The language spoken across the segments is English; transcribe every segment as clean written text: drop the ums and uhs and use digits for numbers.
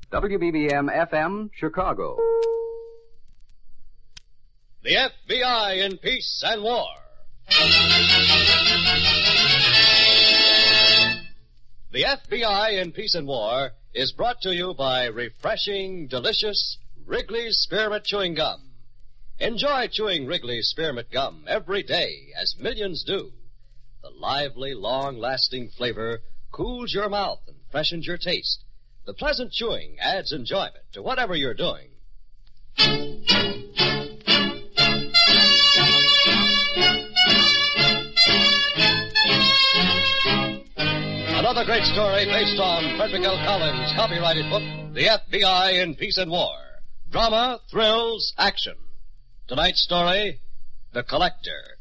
WBBM FM, Chicago. The FBI in Peace and War. The FBI in Peace and War is brought to you by refreshing, delicious Wrigley's Spearmint Chewing Gum. Enjoy chewing Wrigley's Spearmint Gum every day, as millions do. The lively, long-lasting flavor cools your mouth and freshens your taste. The pleasant chewing adds enjoyment to whatever you're doing. Another great story based on Frederick L. Collins' copyrighted book, The FBI in Peace and War. Drama, thrills, action. Tonight's story, The Collector.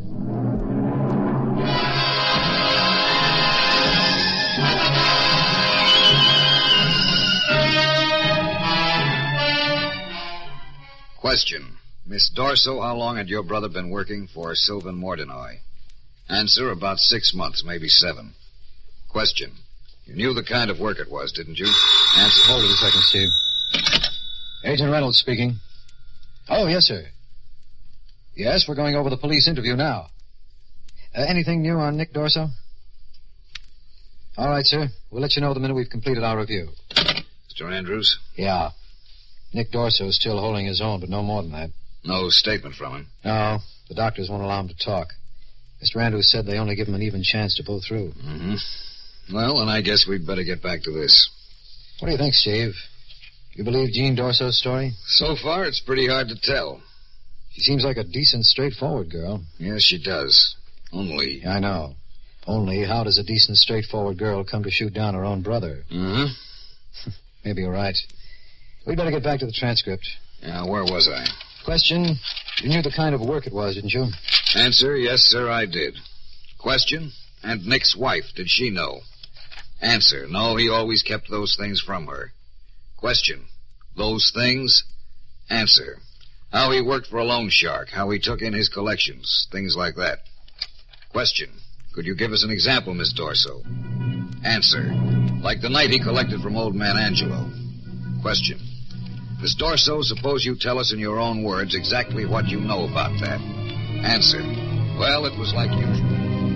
Question. Miss Dorso, how long had your brother been working for Sylvan Mordenoy? Answer, about 6 months, maybe 7. Question. You knew the kind of work it was, didn't you? Answer. Hold it a second, Steve. Agent Reynolds speaking. Oh, yes, sir. Yes, we're going over the police interview now. Anything new on Nick Dorso? All right, sir. We'll let you know the minute we've completed our review. Mr. Andrews? Yeah. Nick Dorso is still holding his own, but no more than that. No statement from him? No. The doctors won't allow him to talk. Mr. Andrews said they only give him an even chance to pull through. Mm-hmm. Well, then I guess we'd better get back to this. What do you think, Steve? You believe Jean Dorso's story? So far, it's pretty hard to tell. She seems like a decent, straightforward girl. Yes, she does. Only... I know. Only, how does a decent, straightforward girl come to shoot down her own brother? Mm-hmm. Maybe you're right. We'd better get back to the transcript. Yeah, where was I? Question. You knew the kind of work it was, didn't you? Answer, yes, sir, I did. Question. And Nick's wife, did she know? Answer, no, he always kept those things from her. Question. Those things? Answer. How he worked for a loan shark, how he took in his collections, things like that. Question. Could you give us an example, Miss Dorso? Answer. Like the night he collected from old man Angelo. Question. Miss Dorso, suppose you tell us in your own words exactly what you know about that. Answer. Well, it was like usual.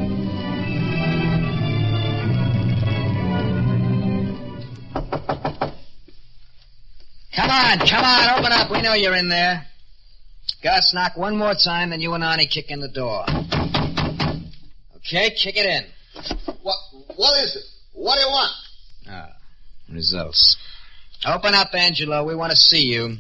Come on, open up. We know you're in there. Gus, knock one more time, then you and Arnie kick in the door. Okay, kick it in. What is it? What do you want? Results. Open up, Angelo. We want to see you.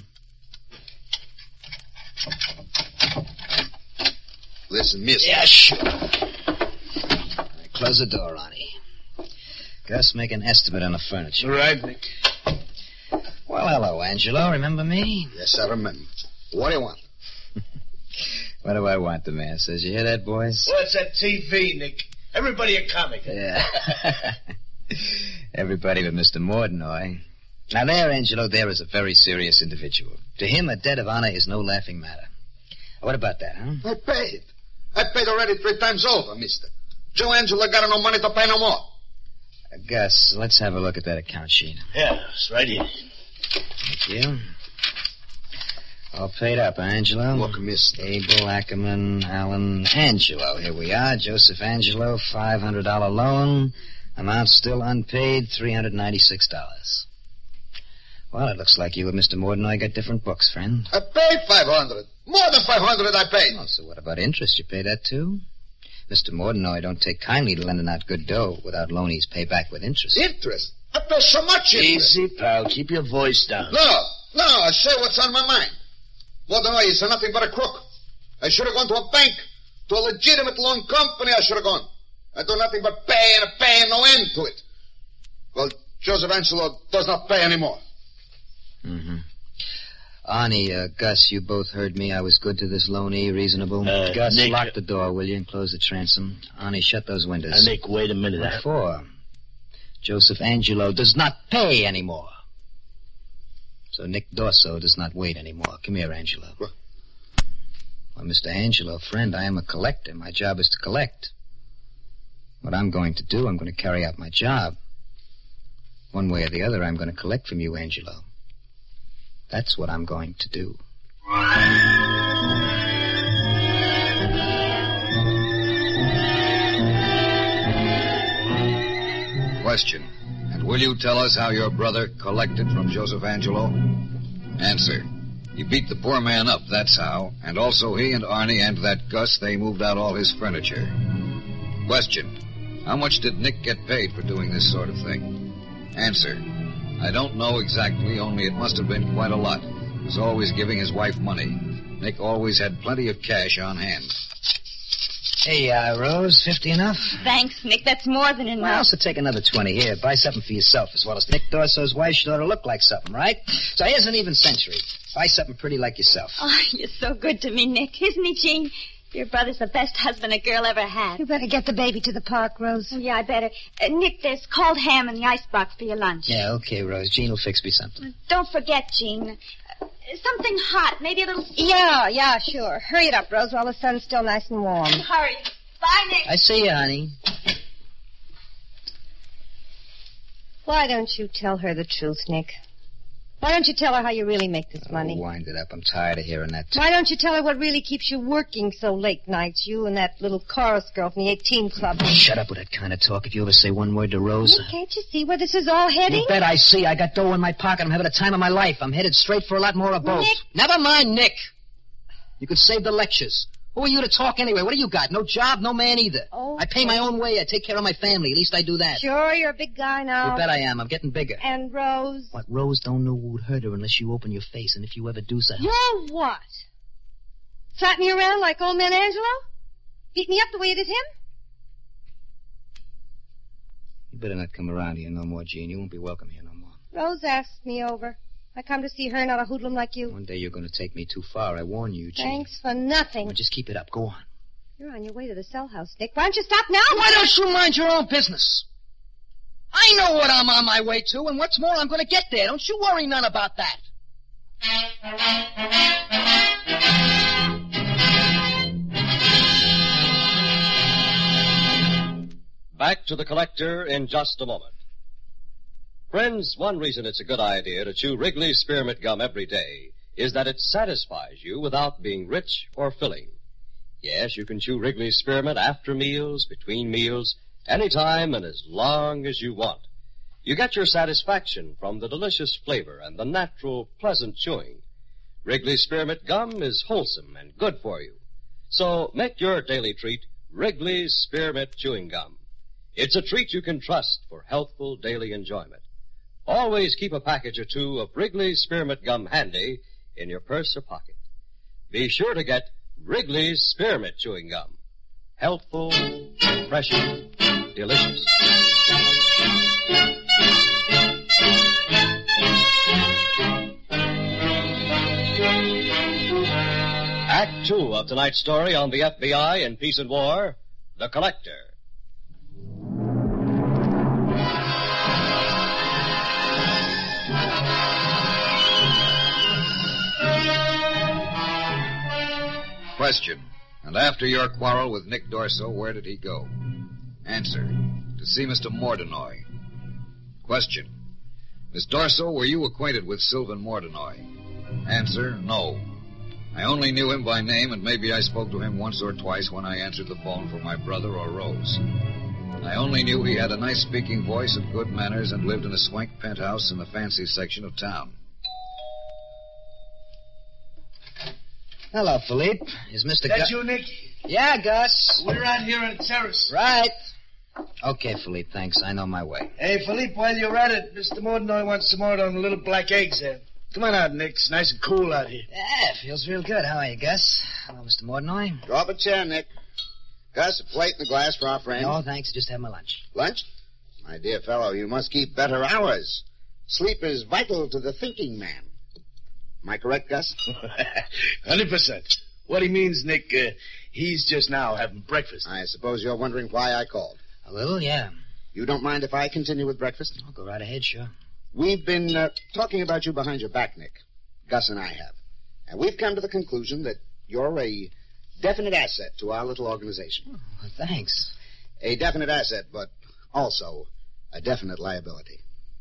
Listen, miss. Yeah, sure. Right, close the door, Arnie. Gus, make an estimate on the furniture. Right, Nick. Well, hello, Angelo. Remember me? Yes, I remember. What do you want? What do I want, the man says. You hear that, boys? Well, it's that TV, Nick. Everybody a comic. Yeah. Everybody but Mr. Mordenoy. Now there, Angelo, there is a very serious individual. To him, a debt of honor is no laughing matter. What about that, huh? I paid. I paid already 3 times over, mister. Joe Angelo got no money to pay no more. Gus, let's have a look at that account sheet. Yeah, it's right here. Thank you. All paid up, huh, Angelo? Look, mister. Abel, Ackerman, Allen, Angelo. Here we are. Joseph Angelo, $500 loan. Amount still unpaid, $396. Well, it looks like you and Mr. Mordenoy got different books, friend. I paid $500. More than $500 I paid. Oh, so what about interest? You pay that, too? Mr. Mordenoy don't take kindly to lending out good dough without loanees pay back with interest. Interest? I pay so much interest. Easy, pal. Keep your voice down. No, I say what's on my mind. Mordenoy is nothing but a crook. I should have gone to a bank, to a legitimate loan company I should have gone. I do nothing but pay and no end to it. Well, Joseph Angelo does not pay anymore. Mm-hmm. Arnie, Gus, you both heard me. I was good to this loanee, reasonable. Gus, Nick, lock the door, will you, and close the transom. Arnie, shut those windows. Nick, wait a minute. What for? Joseph Angelo does not pay anymore. So Nick Dorso does not wait anymore. Come here, Angelo. What? Well, Mr. Angelo, friend, I am a collector. My job is to collect. What I'm going to do, I'm going to carry out my job. One way or the other, I'm going to collect from you, Angelo. That's what I'm going to do. Question. And will you tell us how your brother collected from Joseph Angelo? Answer. He beat the poor man up, that's how. And also he and Arnie and that Gus, they moved out all his furniture. Question. How much did Nick get paid for doing this sort of thing? Answer. I don't know exactly, only it must have been quite a lot. He was always giving his wife money. Nick always had plenty of cash on hand. Hey, Rose, 50 enough? Thanks, Nick. That's more than enough. Well, so take another 20 here. Buy something for yourself as well as Nick Dorso's wife should ought to look like something, right? So here's an even century. Buy something pretty like yourself. Oh, you're so good to me, Nick. Isn't he, Jean? Your brother's the best husband a girl ever had. You better get the baby to the park, Rose. Oh, yeah, I better. Nick, there's cold ham in the icebox for your lunch. Yeah, okay, Rose. Jean will fix me something. Don't forget, Jean. Something hot. Maybe a little... Yeah, sure. Hurry it up, Rose, while the sun's still nice and warm. Hurry. Bye, Nick. I see you, honey. Why don't you tell her the truth, Nick? Why don't you tell her how you really make this money? Wind it up. I'm tired of hearing that. Why don't you tell her what really keeps you working so late nights, you and that little chorus girl from the 18 Club? Shut up with that kind of talk. If you ever say one word to Rose... Nick, can't you see where this is all heading? You bet I see. I got dough in my pocket. I'm having the time of my life. I'm headed straight for a lot more of both. Nick. Never mind, Nick. You could save the lectures. Who are you to talk anyway? What do you got? No job, no man either. Oh. I pay my own way. I take care of my family. At least I do that. Sure, you're a big guy now. You bet I am. I'm getting bigger. And Rose? What, Rose don't know who would hurt her unless you open your face, and if you ever do so... You're what? Slap me around like old man Angelo? Beat me up the way you did him? You better not come around here no more, Jean. You won't be welcome here no more. Rose asked me over. I come to see her, not a hoodlum like you. One day you're going to take me too far. I warn you, Jean. Thanks for nothing. Well, just keep it up. Go on. You're on your way to the cell house, Nick. Why don't you stop now? Why don't you mind your own business? I know what I'm on my way to, and what's more, I'm going to get there. Don't you worry none about that. Back to the collector in just a moment. Friends, one reason it's a good idea to chew Wrigley's Spearmint Gum every day is that it satisfies you without being rich or filling. Yes, you can chew Wrigley's Spearmint after meals, between meals, anytime and as long as you want. You get your satisfaction from the delicious flavor and the natural, pleasant chewing. Wrigley's Spearmint Gum is wholesome and good for you. So make your daily treat Wrigley's Spearmint Chewing Gum. It's a treat you can trust for healthful daily enjoyment. Always keep a package or two of Wrigley's Spearmint Gum handy in your purse or pocket. Be sure to get Wrigley's Spearmint Chewing Gum. Healthful, refreshing, delicious. Act 2 of tonight's story on the FBI in Peace and War, The Collector. Question. And after your quarrel with Nick Dorso, where did he go? Answer. To see Mr. Mordenoy. Question. Miss Dorso, were you acquainted with Sylvan Mordenoy? Answer. No. I only knew him by name, and maybe I spoke to him once or twice when I answered the phone for my brother or Rose. I only knew he had a nice speaking voice and good manners and lived in a swank penthouse in the fancy section of town. Hello, Philippe. Is Mr. That you, Nick? Yeah, Gus. We're out here on the terrace. Right. Okay, Philippe, thanks. I know my way. Hey, Philippe, while you're at it, Mr. Mordenoy wants some more of them little black eggs there. Come on out, Nick. It's nice and cool out here. Yeah, feels real good. How are you, Gus? Hello, Mr. Mordenoy. Draw up a chair, Nick. Gus, a plate and a glass for our friend. No, thanks. Just have my lunch. Lunch? My dear fellow, you must keep better hours. Sleep is vital to the thinking man. Am I correct, Gus? 100%. What he means, Nick, he's just now having breakfast. I suppose you're wondering why I called. A little, yeah. You don't mind if I continue with breakfast? I'll go right ahead, sure. We've been talking about you behind your back, Nick. Gus and I have. And we've come to the conclusion that you're a definite asset to our little organization. Oh, well, thanks. A definite asset, but also a definite liability.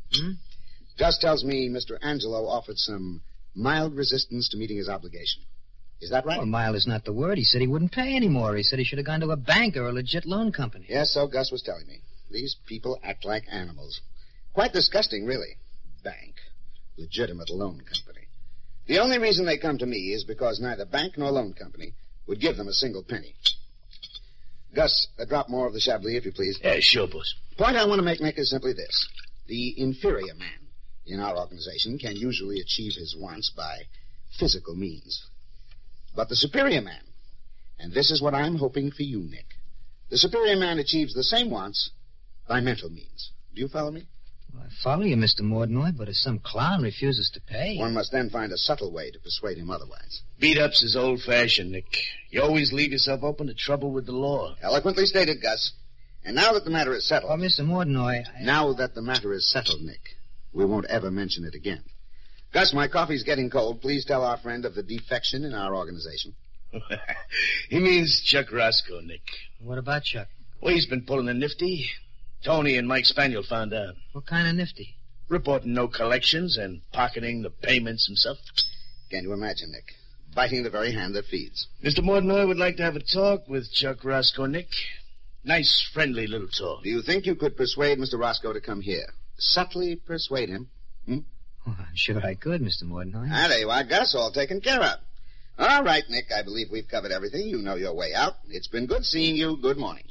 Gus tells me Mr. Angelo offered some mild resistance to meeting his obligation. Is that right? Well, mild is not the word. He said he wouldn't pay anymore. He said he should have gone to a bank or a legit loan company. Yes, so Gus was telling me. These people act like animals. Quite disgusting, really. Bank. Legitimate loan company. The only reason they come to me is because neither bank nor loan company would give them a single penny. Gus, drop more of the Chablis, if you please. Yeah, sure, boss. Point I want to make, Nick, is simply this. The inferior man in our organization can usually achieve his wants by physical means. But the superior man, and this is what I'm hoping for you, Nick, the superior man achieves the same wants by mental means. Do you follow me? Well, I follow you, Mr. Mordenoy, but if some clown refuses to pay... One must then find a subtle way to persuade him otherwise. Beat-ups is old-fashioned, Nick. You always leave yourself open to trouble with the law. Eloquently stated, Gus. And now that the matter is settled... Oh, Mr. Mordenoy... Now that the matter is settled, Nick, we won't ever mention it again. Gus, my coffee's getting cold. Please tell our friend of the defection in our organization. He means Chuck Roscoe, Nick. What about Chuck? Well, he's been pulling a nifty. Tony and Mike Spaniel found out. What kind of nifty? Reporting no collections and pocketing the payments himself. Can you imagine, Nick? Biting the very hand that feeds. Mr. Mordenoy would like to have a talk with Chuck Roscoe, Nick. Nice, friendly little talk. Do you think you could persuade Mr. Roscoe to come here? Subtly persuade him? Oh, I'm sure I could, Mr. Mordenoy. Ah, there you are, Gus. All taken care of. All right, Nick. I believe we've covered everything. You know your way out. It's been good seeing you. Good morning.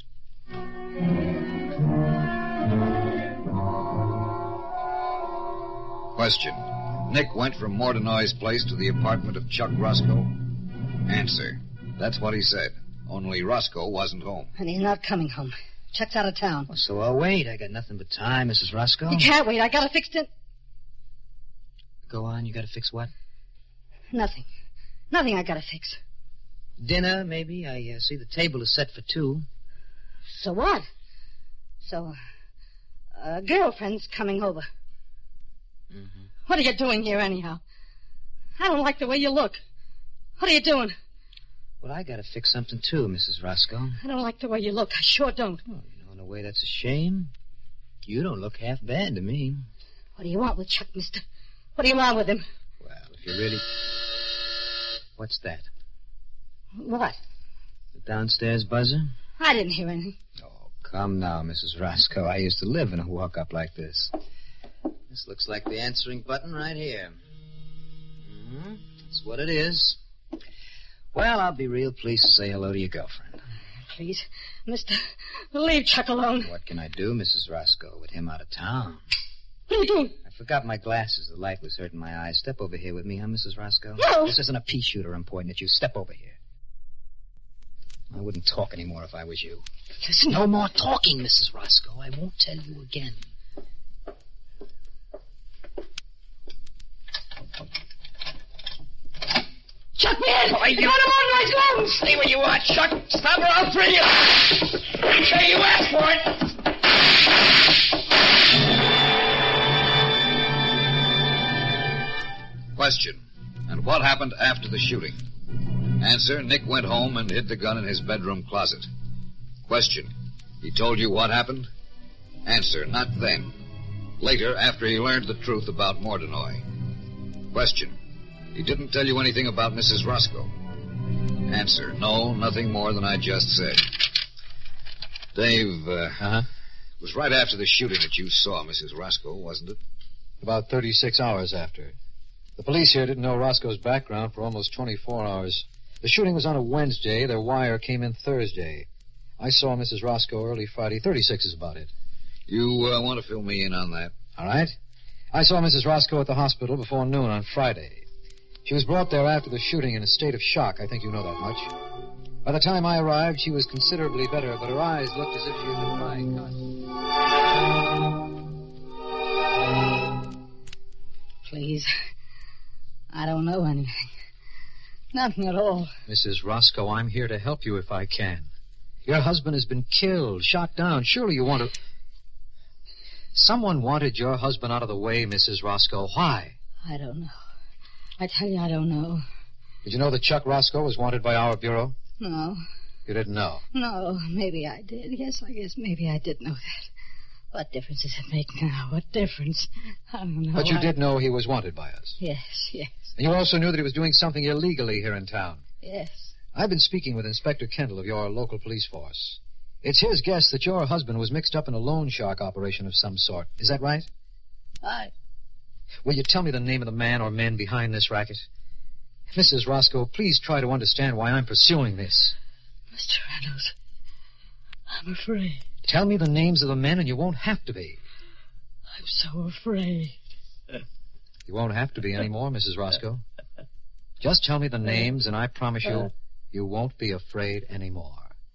Question. Nick went from Mordenoy's place to the apartment of Chuck Roscoe? Answer. That's what he said. Only Roscoe wasn't home. And he's not coming home. Chuck's out of town. Well, so I'll wait. I got nothing but time, Mrs. Roscoe. You can't wait. I got to fix it. Go on. You got to fix what? Nothing. Nothing I got to fix. Dinner, maybe. I see the table is set for 2. So what? So, a girlfriend's coming over. Mm-hmm. What are you doing here, anyhow? I don't like the way you look. What are you doing? Well, I got to fix something, too, Mrs. Roscoe. I don't like the way you look. I sure don't. Oh, you know, in a way, that's a shame. You don't look half bad to me. What do you want with Chuck, mister? What do you want with him? Well, if you really... What's that? What? The downstairs buzzer? I didn't hear anything. Oh, come now, Mrs. Roscoe. I used to live in a walk-up like this. This looks like the answering button right here. Mm-hmm. That's what it is. Well, I'll be real pleased to say hello to your girlfriend. Please, mister, leave Chuck alone. What can I do, Mrs. Roscoe, with him out of town? What are you doing? I forgot my glasses. The light was hurting my eyes. Step over here with me, huh, Mrs. Roscoe? No. This isn't a pea shooter I'm pointing at you. Step over here. I wouldn't talk anymore if I was you. Listen. No more talking, Mrs. Roscoe. I won't tell you again. Chuck me in! You want him on my clothes! Stay where you are, Chuck. Stop or I'll free you. Say you asked for it. Question. And what happened after the shooting? Answer. Nick went home and hid the gun in his bedroom closet. Question. He told you what happened? Answer. Not then. Later, after he learned the truth about Mordenoy. Question. He didn't tell you anything about Mrs. Roscoe? Answer. No, nothing more than I just said. Dave, Uh-huh. It was right after the shooting that you saw Mrs. Roscoe, wasn't it? About 36 hours after. The police here didn't know Roscoe's background for almost 24 hours. The shooting was on a Wednesday. Their wire came in Thursday. I saw Mrs. Roscoe early Friday. 36 is about it. You want to fill me in on that? All right. I saw Mrs. Roscoe at the hospital before noon on Friday. She was brought there after the shooting in a state of shock. I think you know that much. By the time I arrived, she was considerably better, but her eyes looked as if she had been crying constantly. Please. I don't know anything. Nothing at all. Mrs. Roscoe, I'm here to help you if I can. Your husband has been killed, shot down. Surely you want to... Someone wanted your husband out of the way, Mrs. Roscoe. Why? I don't know. I tell you, I don't know. Did you know that Chuck Roscoe was wanted by our bureau? No. You didn't know? No, maybe I did. Yes, I guess maybe I did know that. What difference does it make now? What difference? I don't know. But you did know he was wanted by us. Yes, yes. And you also knew that he was doing something illegally here in town. Yes. I've been speaking with Inspector Kendall of your local police force. It's his guess that your husband was mixed up in a loan shark operation of some sort. Is that right? Will you tell me the name of the man or men behind this racket? Mrs. Roscoe, please try to understand why I'm pursuing this. Mr. Reynolds, I'm afraid. Tell me the names of the men and you won't have to be. I'm so afraid. You won't have to be anymore, Mrs. Roscoe. Just tell me the names and I promise you, you won't be afraid anymore.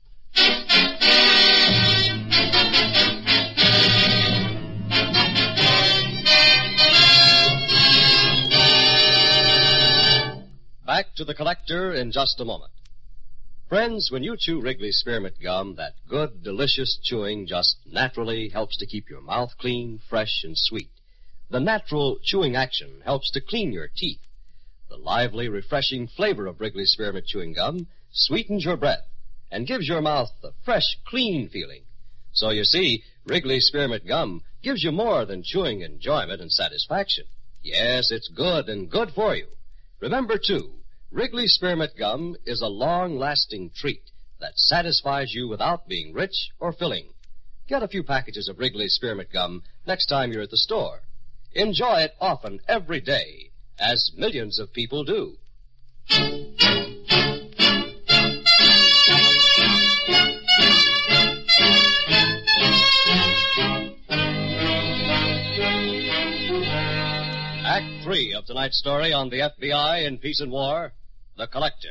Back to the collector in just a moment. Friends, when you chew Wrigley's Spearmint Gum, that good, delicious chewing just naturally helps to keep your mouth clean, fresh, and sweet. The natural chewing action helps to clean your teeth. The lively, refreshing flavor of Wrigley's Spearmint Chewing Gum sweetens your breath and gives your mouth a fresh, clean feeling. So you see, Wrigley's Spearmint Gum gives you more than chewing enjoyment and satisfaction. Yes, it's good and good for you. Remember, too, Wrigley's Spearmint Gum is a long-lasting treat that satisfies you without being rich or filling. Get a few packages of Wrigley's Spearmint Gum next time you're at the store. Enjoy it often every day, as millions of people do. Act 3 of tonight's story on the FBI in Peace and War, The Collector.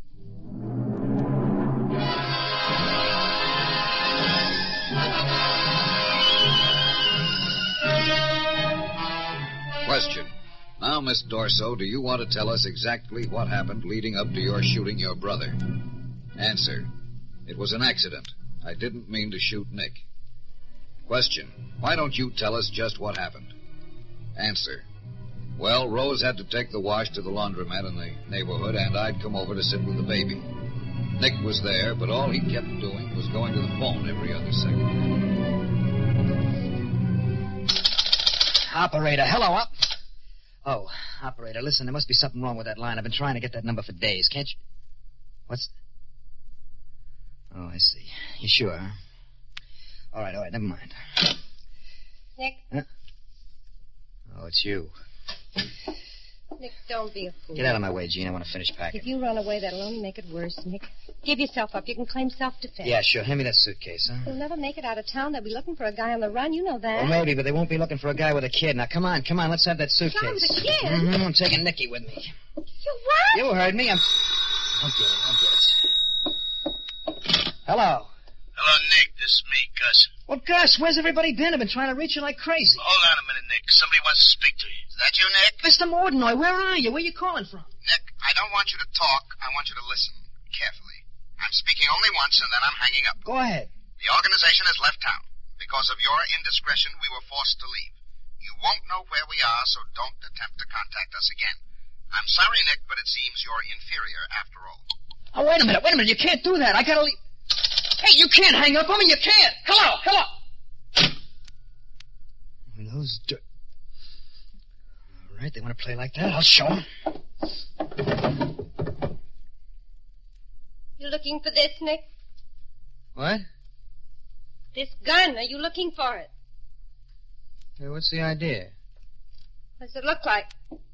Question. Now, Miss Dorso, do you want to tell us exactly what happened leading up to your shooting your brother? Answer. It was an accident. I didn't mean to shoot Nick. Question. Why don't you tell us just what happened? Answer. Well, Rose had to take the wash to the laundromat in the neighborhood, and I'd come over to sit with the baby. Nick was there, but all he kept doing was going to the phone every other second. Operator, hello, up. Oh, operator, listen, there must be something wrong with that line. I've been trying to get that number for days. Can't you... What's... Oh, I see. You sure, huh? All right, never mind. Nick? Huh? Oh, it's you. Nick, don't be a fool. Get out of my way, Gene. I want to finish packing. If you run away, that'll only make it worse, Nick. Give yourself up. You can claim self-defense. Yeah, sure. Hand me that suitcase, huh? You'll never make it out of town. They'll be looking for a guy on the run. You know that. Well, maybe, but they won't be looking for a guy with a kid. Now, come on. Let's have that suitcase. Tom, the kid? Mm-hmm. I'm taking Nicky with me. You what? You heard me. I'll get it. Hello. Hello, Nick. This is me, Gus. Well, Gus, where's everybody been? I've been trying to reach you like crazy. Hold on a minute, Nick. Somebody wants to speak to you. Is that you, Nick? Mr. Mordenoy, where are you? Where are you calling from? Nick, I don't want you to talk. I want you to listen carefully. I'm speaking only once, and then I'm hanging up. Go ahead. The organization has left town. Because of your indiscretion, we were forced to leave. You won't know where we are, so don't attempt to contact us again. I'm sorry, Nick, but it seems you're inferior after all. Oh, wait a minute. You can't do that. I gotta leave. Hey, you can't hang up on me. You can't. Hello. Those All right, they want to play like that. I'll show them. You looking for this, Nick? What? This gun. Are you looking for it? Hey, what's the idea? What does it look like?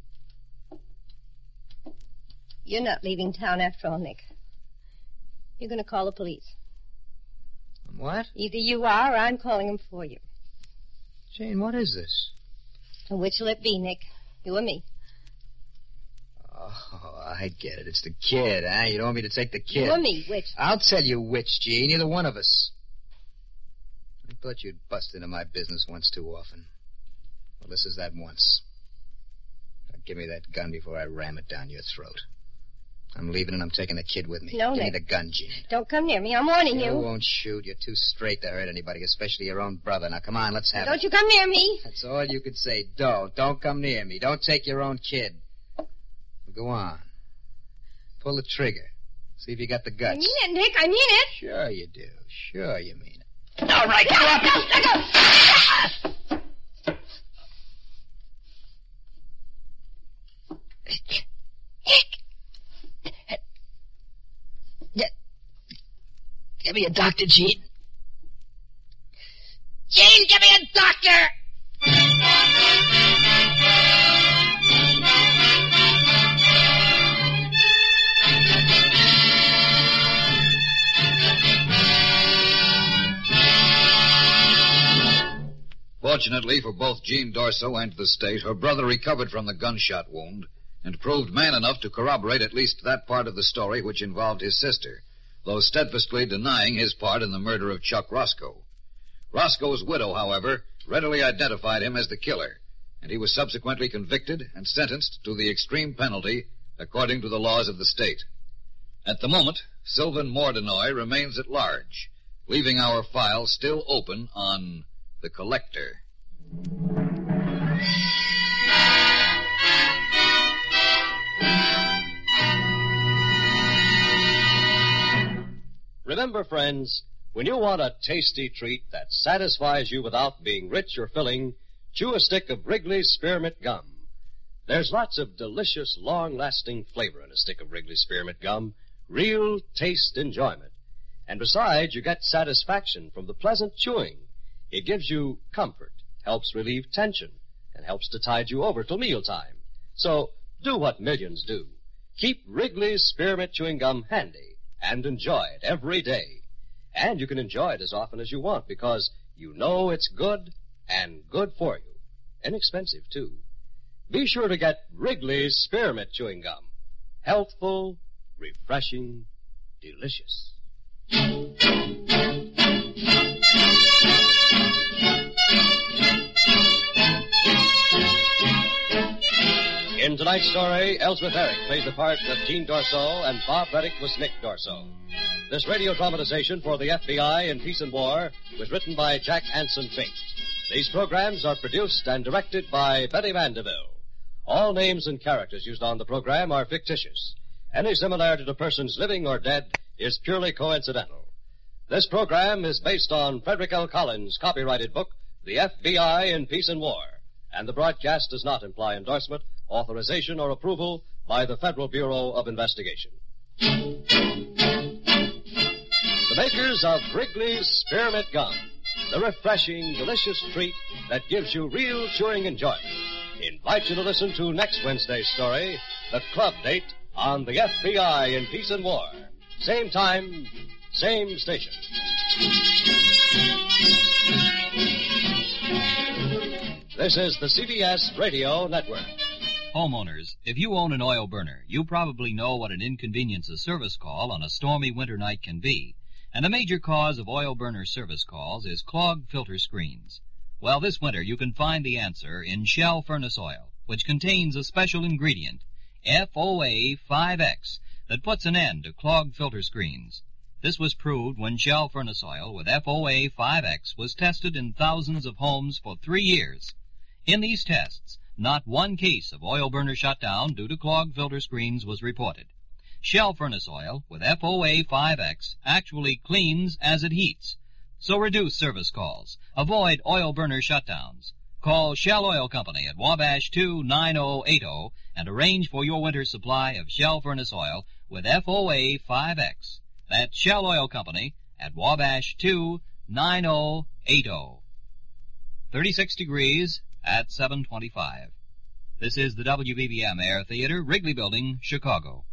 You're not leaving town after all, Nick. You're going to call the police. What? Either you are or I'm calling them for you. Jane, what is this? And which will it be, Nick? You or me? Oh, I get it. It's the kid, huh? You don't want me to take the kid. You or me, which? I'll tell you which, Gene. Either one of us. I thought you'd bust into my business once too often. Well, this is that once. Now, give me that gun before I ram it down your throat. I'm leaving and I'm taking the kid with me. No, Give Nick. me the gun, Gene. Don't come near me. I'm warning you. You won't shoot. You're too straight to hurt anybody, especially your own brother. Now, come on, let's have Don't you come near me. That's all you could say. Don't come near me. Don't take your own kid. Well, go on. Pull the trigger. See if you got the guts. I mean it, Nick. I mean it. Sure you do. Sure you mean it. All right, go up. Let go. Give me a doctor, Gene. Gene, give me a doctor! Fortunately for both Jean Dorso and the state, her brother recovered from the gunshot wound and proved man enough to corroborate at least that part of the story which involved his sister, though steadfastly denying his part in the murder of Chuck Roscoe. Roscoe's widow, however, readily identified him as the killer, and he was subsequently convicted and sentenced to the extreme penalty according to the laws of the state. At the moment, Sylvan Mordenoy remains at large, leaving our file still open on the collector. Remember, friends, when you want a tasty treat that satisfies you without being rich or filling, chew a stick of Wrigley's Spearmint Gum. There's lots of delicious, long-lasting flavor in a stick of Wrigley's Spearmint Gum, real taste enjoyment. And besides, you get satisfaction from the pleasant chewing. It gives you comfort, helps relieve tension, and helps to tide you over till mealtime. So do what millions do. Keep Wrigley's Spearmint Chewing Gum handy and enjoy it every day. And you can enjoy it as often as you want because you know it's good and good for you. Inexpensive, too. Be sure to get Wrigley's Spearmint Chewing Gum. Healthful, refreshing, delicious. In tonight's story, Elsbeth Eric played the part of Jean Dorso, and Bob Reddick was Nick Dorso. This radio dramatization for the FBI in Peace and War was written by Jack Anson Fink. These programs are produced and directed by Betty Mandeville. All names and characters used on the program are fictitious. Any similarity to persons living or dead is purely coincidental. This program is based on Frederick L. Collins' copyrighted book, The FBI in Peace and War, and the broadcast does not imply endorsement, authorization, or approval by the Federal Bureau of Investigation. The makers of Wrigley's Spearmint Gum, the refreshing, delicious treat that gives you real chewing enjoyment, invite you to listen to next Wednesday's story, The Club Date on the FBI in Peace and War. Same time, same station. This is the CBS Radio Network. Homeowners, if you own an oil burner, you probably know what an inconvenience a service call on a stormy winter night can be. And a major cause of oil burner service calls is clogged filter screens. Well, this winter you can find the answer in Shell Furnace Oil, which contains a special ingredient, FOA-5X, that puts an end to clogged filter screens. This was proved when Shell Furnace Oil with FOA-5X was tested in thousands of homes for 3 years. In these tests, not one case of oil burner shutdown due to clogged filter screens was reported. Shell Furnace Oil with FOA-5X actually cleans as it heats. So reduce service calls. Avoid oil burner shutdowns. Call Shell Oil Company at Wabash 29080 and arrange for your winter supply of Shell Furnace Oil with FOA-5X. That's Shell Oil Company at Wabash 29080. 36 degrees at 7:25. This is the WBBM Air Theater, Wrigley Building, Chicago.